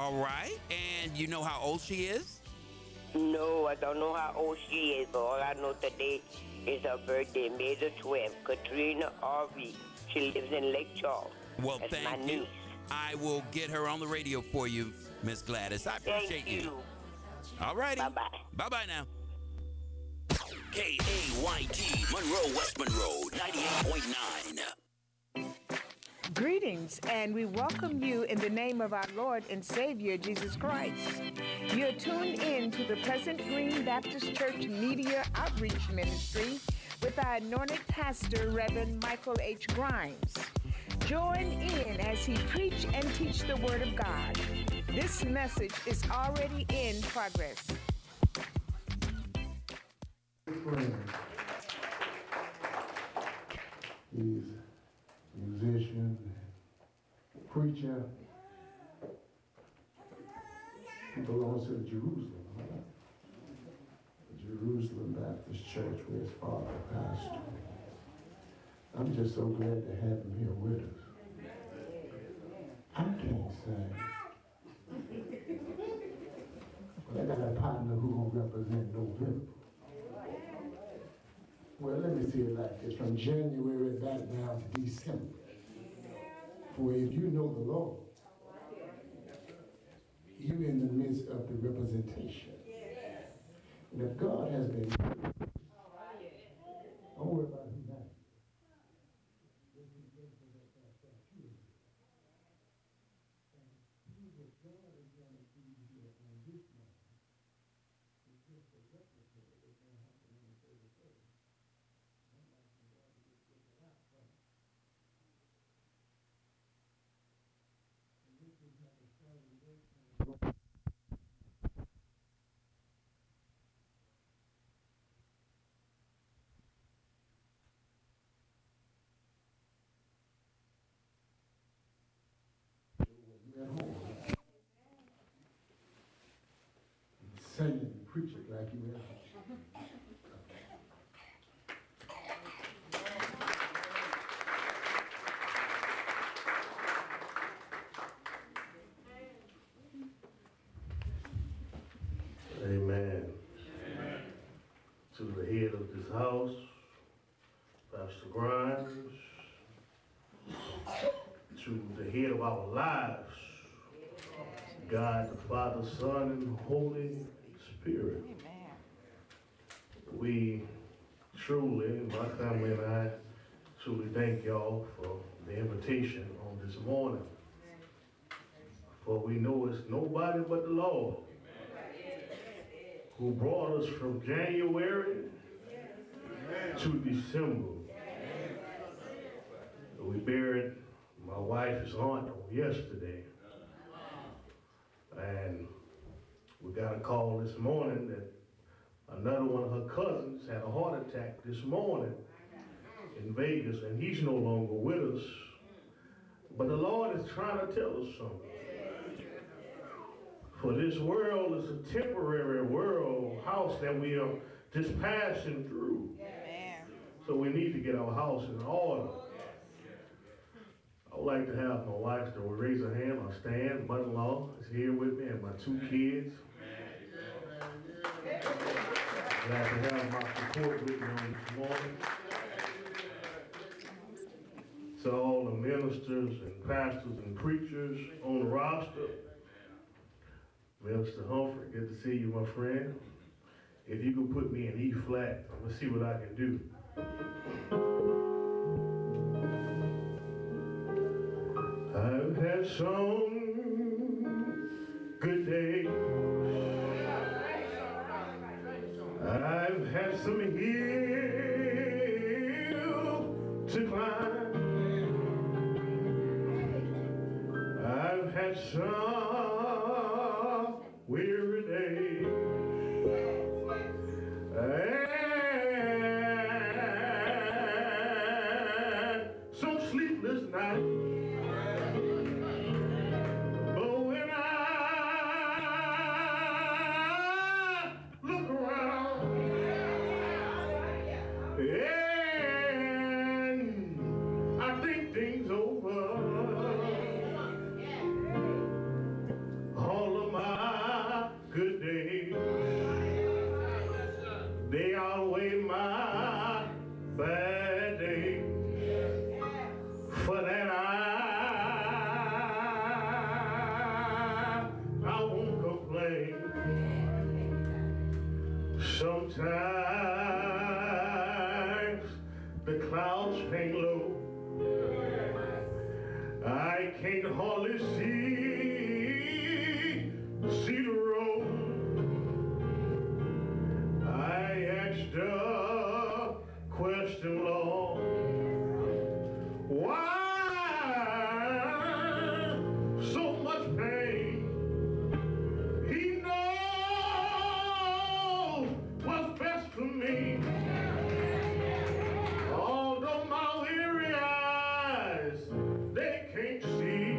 All right. And you know how old she is? No, I don't know how old she is, but all I know today is her birthday, May the 12th. Katrina Harvey. She lives in Lake Charles. Well, That's thank my you. niece. I will get her on the radio for you, Miss Gladys. I appreciate Thank you. All righty. Bye-bye. Bye-bye now. KAYT, Monroe, West Monroe, 98.9. Greetings, and we welcome you in the name of our Lord and Savior, Jesus Christ. You're tuned in to the Pleasant Green Baptist Church Media Outreach Ministry with our anointed pastor, Reverend Michael H. Grimes. Join in as he preach and teach the Word of God. This message is already in progress. He's a musician, preacher. He belongs to the Jerusalem Baptist Church, where his father pastored. I'm just so glad to have him here with us. I can't sing, but I got a partner who gonna represent November. Well, let me see it like this, from January back now to December. For if you know the Lord, you're in the midst of the representation. And if God has been good, don't worry about who's not. Just be grateful that you are here. And see what God is going to do here on this morning. It's just a replica of what's going to happen on the 31st. I'm asking God to just get that out from me. And this is how the starting date comes. At home. Sing it and preach it like you at home. Amen. Amen. To the head of this house, Pastor Grimes, to the head of our lives, God the Father, Son, and Holy Spirit. Amen. We truly, my family and I, truly thank y'all for the invitation on this morning. For we know it's nobody but the Lord who brought us from January to December. We buried my wife's aunt on yesterday. And we got a call this morning that another one of her cousins had a heart attack this morning in Vegas, and he's no longer with us. But the Lord is trying to tell us something. For this world is a temporary world, house that we are just passing through. So we need to get our house in order. I would like to have my wife to raise her hand. I'll stand. Mother-in-law is here with me, and my two kids. Glad to have my support with me on this morning. To all the ministers and pastors and preachers on the roster. Minister Humphrey, good to see you, my friend. If you could put me in E flat, let's see what I can do. I've had some good days. I've had some hills to climb. I've had some weary days. And some sleepless nights. All Sometimes the clouds hang low. I can't hardly see the road. I asked a question, Lord, why so much pain? He knows what's best for me. Although my weary eyes, they can't see.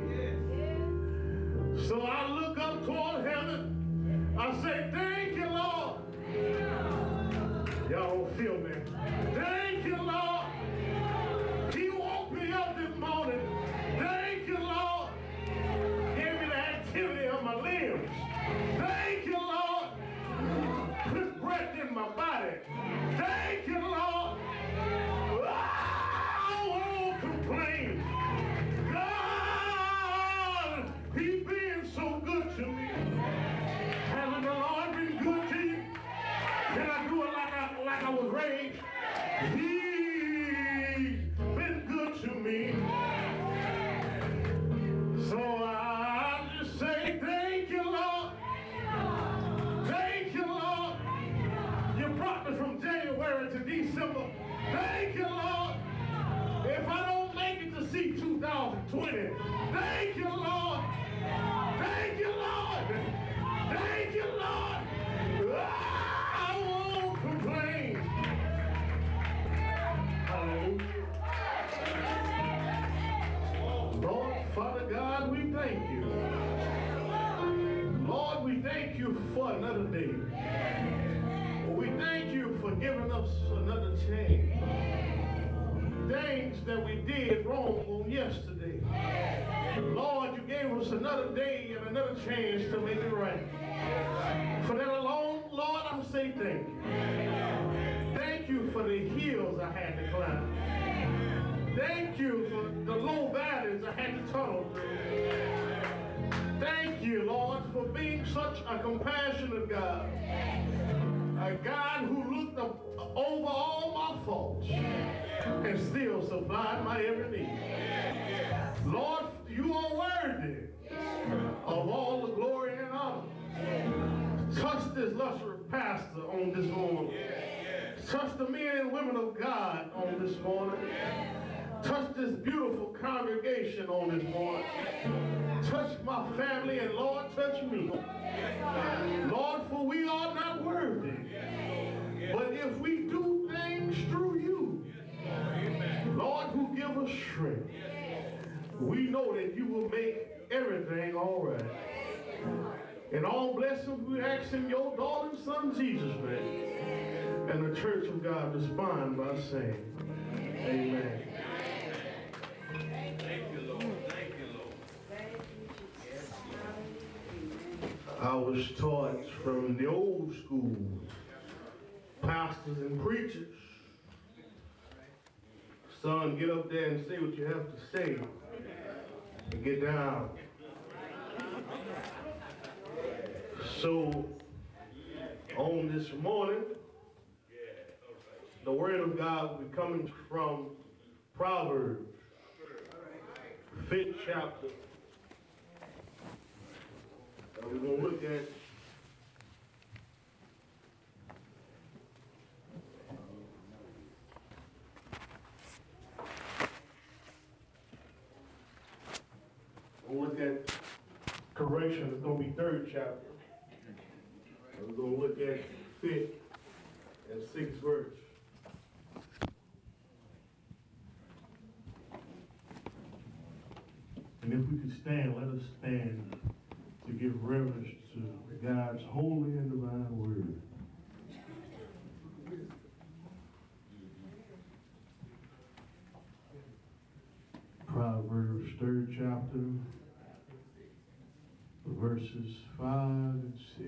So I look up toward heaven. I say, thank you, Lord. Y'all don't feel me. Thank you, Lord. He woke me up this morning. Thank you, Lord. Gave me the activity of my limbs. Thank you, Lord. Put breath in my body. Thank you, Lord. I won't complain. God, He's been so good to me. Hasn't the Lord been good to you? Can I do it like I was raised? He's been good to me. So I just say, thank you, Lord. Thank you, Lord. You brought me from January to December. Thank you, Lord. If I don't make it to see 2020, thank you, Lord. Thank you, Lord. Thank you, Lord. I won't complain. Hallelujah. Lord, Father God, we thank you. Lord, we thank you for another day. We thank you for giving us another chance. Things that we did wrong on yesterday. Lord, you gave us another day and another chance to make it right. For that alone, Lord, I say thank you. Thank you for the hills I had to climb. Thank you for the low valleys I had to tunnel through. Thank you, Lord, for being such a compassionate God. A God who looked over all my faults and still supplied my every need. Lord, you are worthy of all the glory and honor. Touch this lustrous pastor on this morning. Touch the men and women of God on this morning. Touch this beautiful congregation on this morning. Touch my family, and Lord, touch me. Lord, for we are not worthy. But if we do things through you, Lord, who give us strength, we know that you will make everything all right. And all blessings we ask in your darling Son, Jesus' name. And the church of God respond by saying, amen. Thank you, Lord. Thank you, Lord. I was taught from the old school, pastors and preachers, son, get up there and say what you have to say and get down. So on this morning, the word of God will be coming from Proverbs, 5th chapter. We're going to look at correction. It's going to be 3rd chapter. We're going to look at 5th and 6th verse. And if we could stand, let us stand to give reverence to God's holy and divine word. Proverbs 3rd chapter, verses 5 and 6.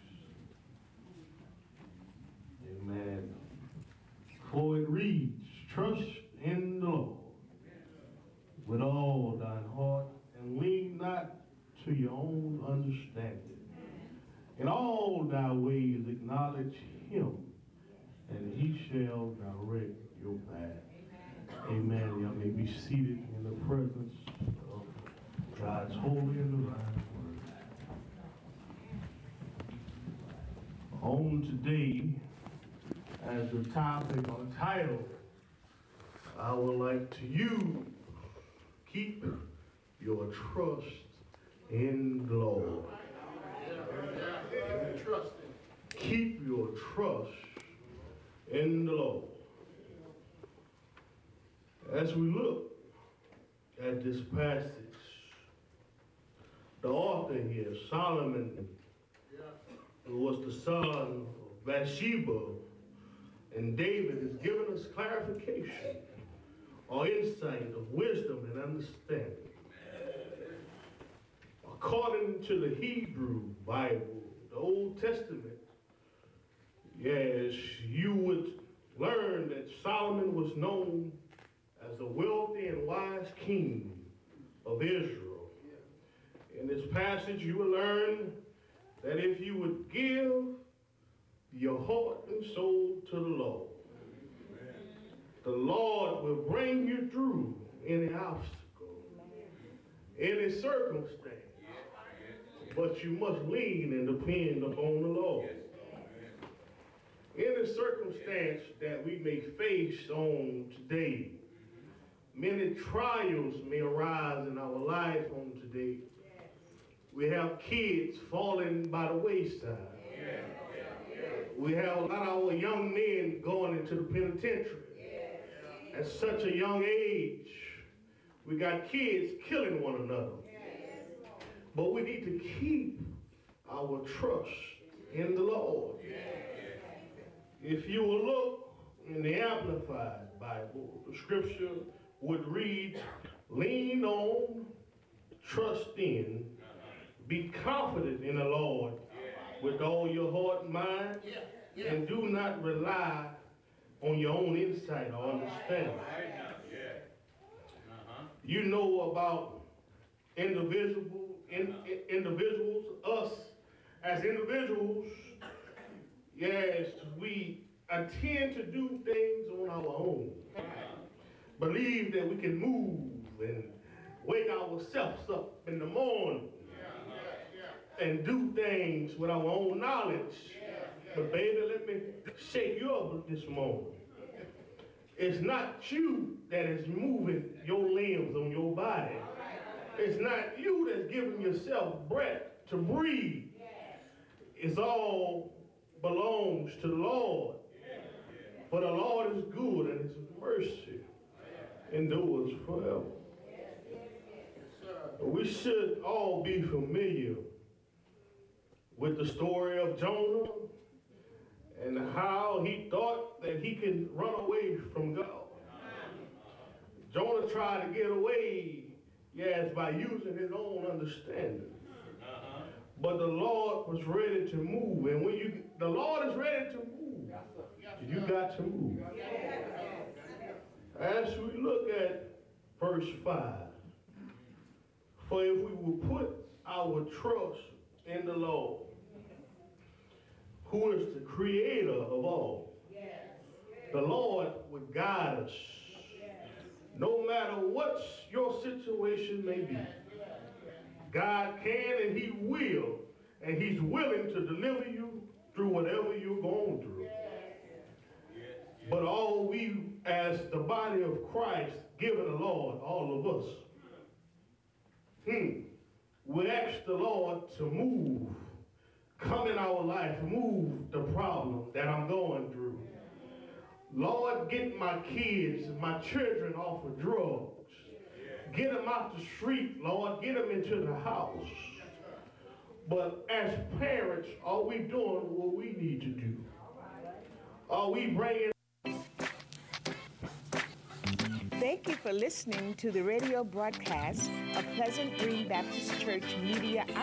Amen. For it reads, trust in the Lord with all thine heart, and lean not to your own understanding. In all thy ways acknowledge him, and he shall direct your path. Amen. Y'all may be seated in the presence of God's holy and divine word. On today, as the topic or title, I would like to use keep your trust in the Lord. Keep your trust in the Lord. As we look at this passage, the author here, Solomon, who was the son of Bathsheba, and David is giving us clarification or insight of wisdom and understanding. According to the Hebrew Bible, the Old Testament, yes, you would learn that Solomon was known as a wealthy and wise king of Israel. In this passage, you will learn that if you would give your heart and soul to the Lord will bring you through any obstacle, any circumstance. But you must lean and depend upon the Lord. Any circumstance that we may face on today, many trials may arise in our life on today. We have kids falling by the wayside. We have a lot of our young men going into the penitentiary. At such a young age, we got kids killing one another. But we need to keep our trust in the Lord. If you will look in the Amplified Bible, the scripture would read, lean on, trust in, be confident in the Lord with all your heart and mind, and do not rely on your own insight or understanding. You know about individuals, us as individuals, yes, we tend to do things on our own. Believe that we can move and wake ourselves up in the morning and do things with our own knowledge. But baby, let me shake you up this morning. It's not you that is moving your limbs on your body. It's not you that's giving yourself breath to breathe. It's all belongs to the Lord. For the Lord is good and his mercy endures forever. We should all be familiar with the story of Jonah and how he thought that he could run away from God. Jonah tried to get away, yes, by using his own understanding. But the Lord was ready to move. And when the Lord is ready to move, you got to move. As we look at verse 5, for if we will put our trust in the Lord, who is the creator of all, the Lord would guide us. No matter what your situation may be, God can and he will, and he's willing to deliver you through whatever you're going through. But all we, as the body of Christ, given the Lord, all of us, we ask the Lord to move, come in our life, move the problem that I'm going through. Lord, get my kids, my children off of drugs. Get them out the street, Lord. Get them into the house. But as parents, are we doing what we need to do? Are we bringing... Thank you for listening to the radio broadcast of Pleasant Green Baptist Church Media